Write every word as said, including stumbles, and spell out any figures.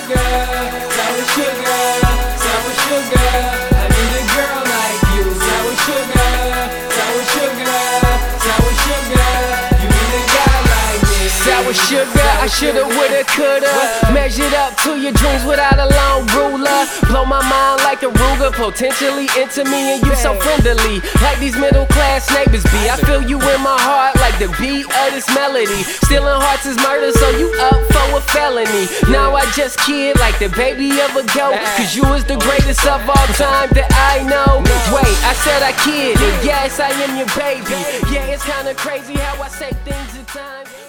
sugar, sour sugar, sour sugar. I need a girl like you. Sour sugar, sour sugar, sour sugar. You need a guy like me. Sour sugar, I shoulda, woulda, coulda measured up to your dreams without a long ruler. Blow my mind like a Ruger, potentially into me and you so friendly, like these middle class neighbors be. I feel you in my heart like the beat of this melody. Stealing hearts is murder, so you up for a felony. Now I just kid like the baby of a goat, cause you is the greatest of all time that I know. Wait, I said I kid, and yes I am your baby. Yeah, it's kinda crazy how I say things at times.